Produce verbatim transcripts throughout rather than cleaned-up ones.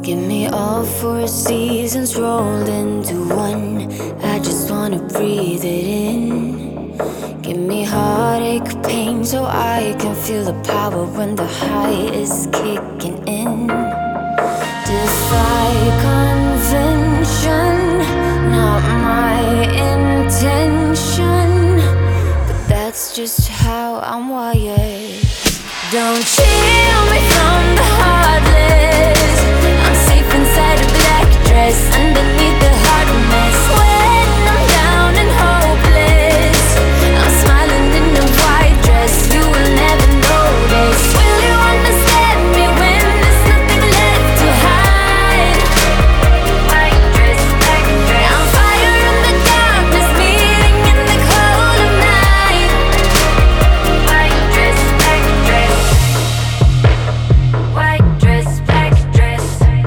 Give me all four seasons rolled into one. I just wanna breathe it in. Give me heartache, pain, so I can feel the power when the high is kicking in. Defy convention, not my intention, but that's just how I'm wired. Don't chill me from the heartless. I'm safe inside a black dress, underneath the hard mess. When I'm down and hopeless, I'm smiling in a white dress. You will never notice. Will you understand me when there's nothing left to hide? White dress, black dress. I'm fire in the darkness, meeting in the cold of night. White dress, black dress. White dress, black dress.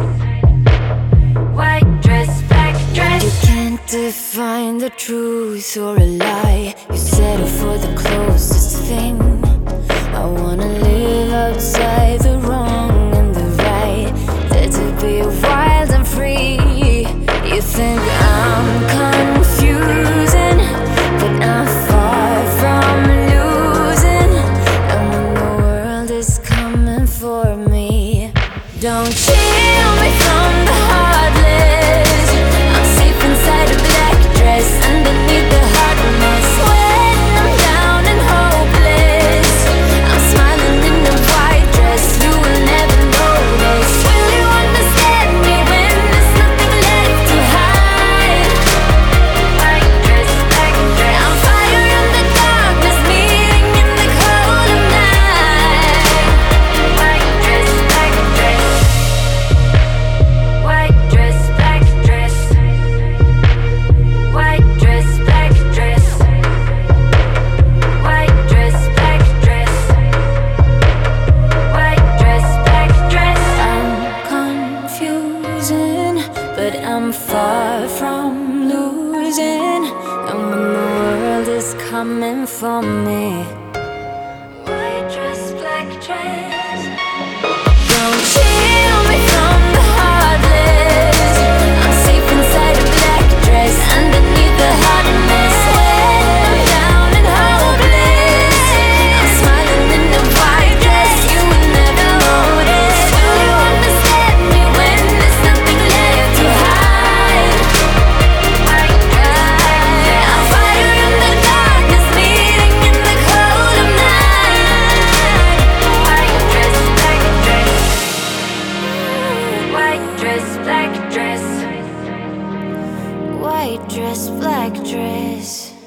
White dress, black dress. You can't define the truth or a lie. You settle for the closest thing. I wanna live outside the wrong and the right. Dare to be wild and free. You think I'm confusing, but I'm far from losing. And when the world is coming for me, don't chill me from the heartless. I'm safe inside a black dress, underneath the hard mess. When I'm down and hopeless, I'm smiling in a white dress. You will never notice. Will you understand me when there's nothing left to hide? White dress, black dress. I'm fire in the darkness, meeting in the cold of night. White dress, black dress. White dress, black dress. White dress, black dress. White dress, black dress. White dress, black dress. I'm confusing, but I'm far from losing. And when the world is coming for me, white dress, black dress. Don't chill me from the heartless. I'm safe inside a black dress, underneath the hard mess. When I'm down and hopeless, I'm smiling in a white dress. You will never notice. Will you understand me when there's nothing left to hide? White dress, I'm fire in the darkness, meeting in the cold of night. White dress, black dress. White dress, black dress. White dress, black dress.